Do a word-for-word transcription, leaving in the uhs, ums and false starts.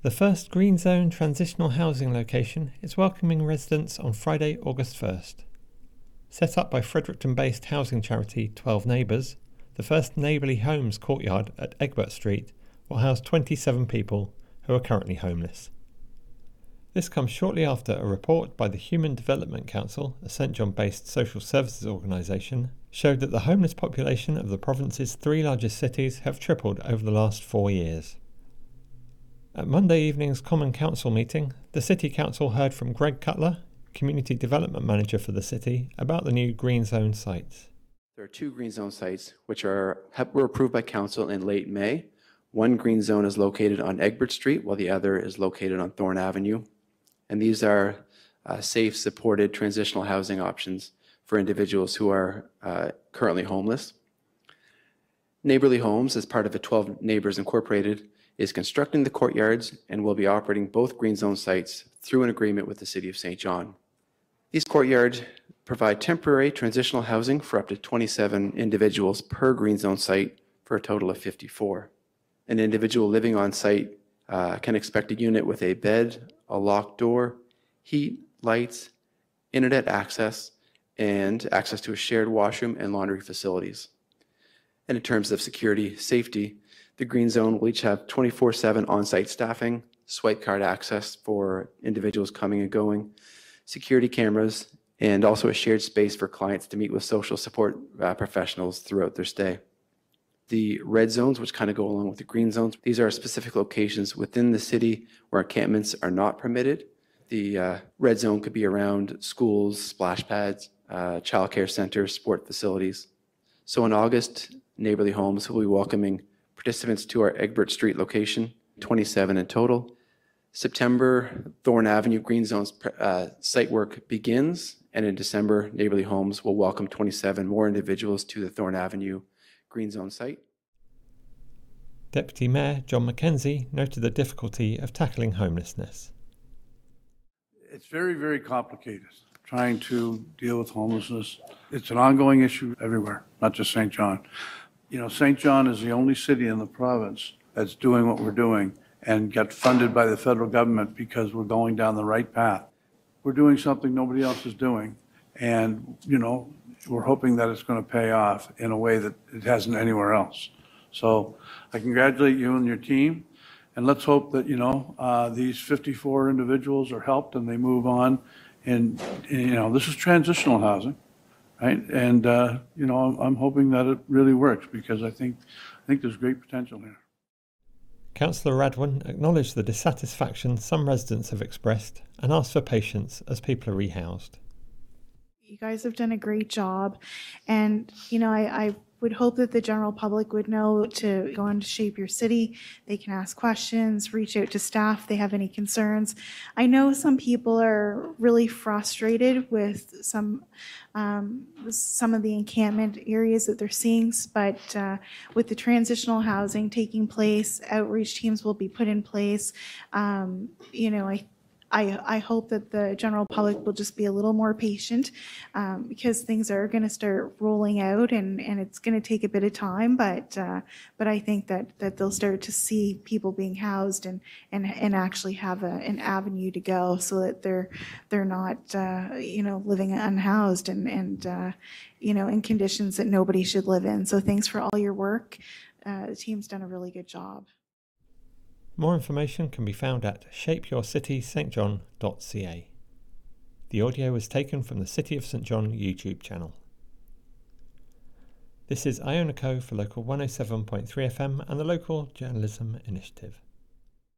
The first Green Zone transitional housing location is welcoming residents on Friday, August first. Set up by Fredericton-based housing charity twelve Neighbours, the first Neighbourly Homes courtyard at Egbert Street will house twenty-seven people who are currently homeless. This comes shortly after a report by the Human Development Council, a Saint John-based social services organisation, showed that the homeless population of the province's three largest cities have tripled over the last four years. At Monday evening's Common Council meeting, the City Council heard from Greg Cutler, Community Development Manager for the city, about the new Green Zone sites. There are two Green Zone sites which are were approved by Council in late May. One Green Zone is located on Egbert Street, while the other is located on Thorne Avenue. And these are uh, safe, supported transitional housing options for individuals who are uh, currently homeless. Neighbourly Homes, as part of the twelve Neighbours Incorporated, is constructing the courtyards and will be operating both Green Zone sites through an agreement with the City of Saint John. These courtyards provide temporary transitional housing for up to twenty-seven individuals per Green Zone site for a total of fifty-four. An individual living on site uh, can expect a unit with a bed, a locked door, heat, lights, internet access, and access to a shared washroom and laundry facilities. And in terms of security, safety, the Green Zone will each have twenty-four seven on-site staffing, swipe card access for individuals coming and going, security cameras, and also a shared space for clients to meet with social support uh, professionals throughout their stay. The red zones, which kind of go along with the green zones, these are specific locations within the city where encampments are not permitted. The uh, red zone could be around schools, splash pads, uh, childcare centers, sport facilities. So in August, Neighbourly Homes will be welcoming participants to our Egbert Street location, twenty-seven in total. September, Thorne Avenue Green Zone's uh, site work begins, and in December, Neighbourly Homes will welcome twenty-seven more individuals to the Thorne Avenue Green Zone site. Deputy Mayor John McKenzie noted the difficulty of tackling homelessness. It's very, very complicated trying to deal with homelessness. It's an ongoing issue everywhere, not just Saint John. You know, Saint John is the only city in the province that's doing what we're doing and get funded by the federal government because we're going down the right path. We're doing something nobody else is doing, and, you know, we're hoping that it's going to pay off in a way that it hasn't anywhere else. So I congratulate you and your team, and let's hope that, you know, uh, these fifty-four individuals are helped and they move on. And, you know, this is transitional housing, right? And, uh, you know, I'm, I'm hoping that it really works because I think, I think there's great potential here. Councillor Radwan acknowledged the dissatisfaction some residents have expressed and asked for patience as people are rehoused. You guys have done a great job, and you know I, I would hope that the general public would know to go on to Shape Your City. They can ask questions, reach out to staff if they have any concerns. I know some people are really frustrated with some um, some of the encampment areas that they're seeing, but uh, with the transitional housing taking place, outreach teams will be put in place. Um, you know, I I, I hope that the general public will just be a little more patient um, because things are going to start rolling out, and, and it's going to take a bit of time, but uh, but I think that, that they'll start to see people being housed and and, and actually have a, an avenue to go so that they're they're not uh, you know living unhoused and and uh, you know in conditions that nobody should live in. So thanks for all your work. Uh, the team's done a really good job. More information can be found at shape your city st john dot c a. The audio was taken from the City of Saint John YouTube channel. This is Iona Co for Local one oh seven point three F M and the Local Journalism Initiative.